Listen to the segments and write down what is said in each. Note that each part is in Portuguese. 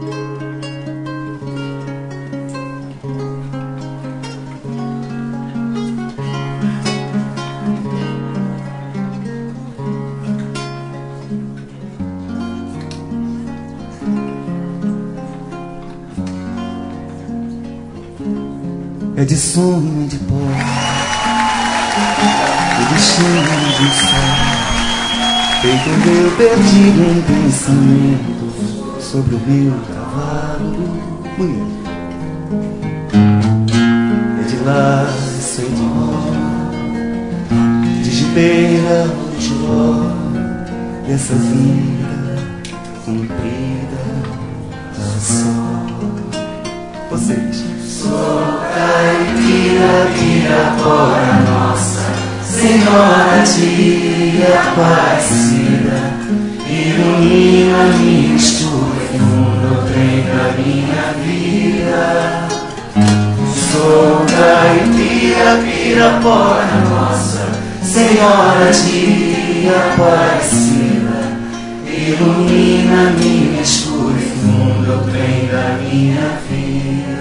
É de sonho, de pó, e de cheiro de sol, feito eu perdido em pensamento sobre o meu cavalo. Mulher, é de laço e de mó, de gibeira ou de ló, dessa vida comprida a só. Vocês. Sou caipira, Pirapora nossa, Senhora de Aparecida, ilumina minha escura e fundo trem da minha vida. Sou caipira, Pirapora nossa, Senhora de Aparecida, ilumina minha escura e fundo trem da minha vida.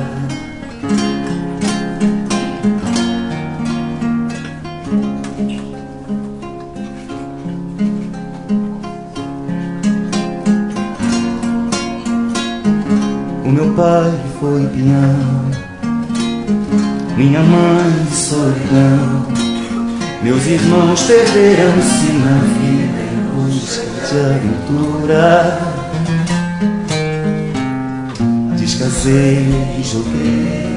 O meu pai foi peão, minha mãe solidão, meus irmãos perderam-se na vida em busca de aventura. Descasei e joguei,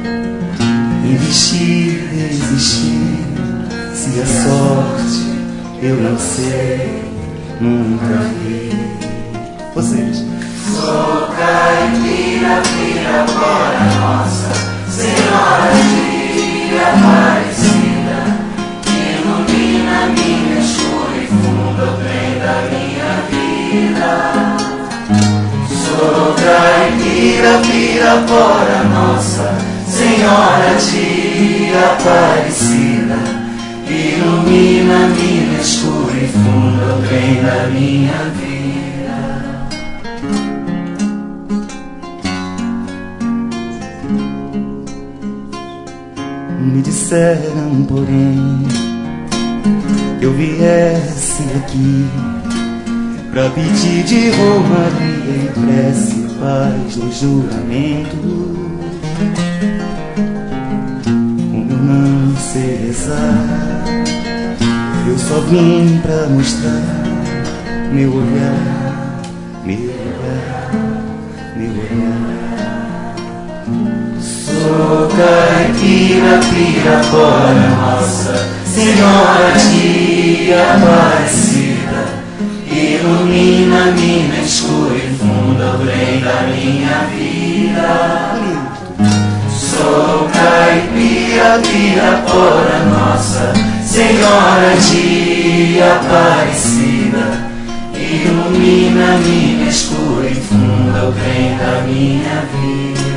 investi, desisti. Se a sorte eu não sei, nunca vi. Vocês. Sou caipira, Pirapora nossa, Senhora de Aparecida, ilumina minha escura e fundo trem da minha vida. Sou caipira, Pirapora nossa, Senhora de Aparecida, ilumina minha escura e fundo trem da minha vida. Me disseram, porém, que eu viesse aqui pra pedir de romaria e prece, paz no juramento. Como eu não sei rezar, eu só vim pra mostrar meu olhar, meu olhar, meu olhar. Sou caipira, Pirapora nossa, Senhora de Aparecida, ilumina minha escura e funda o trem da minha vida. Sou caipira, Pirapora nossa, Senhora de Aparecida, ilumina minha escura e funda o trem da minha vida.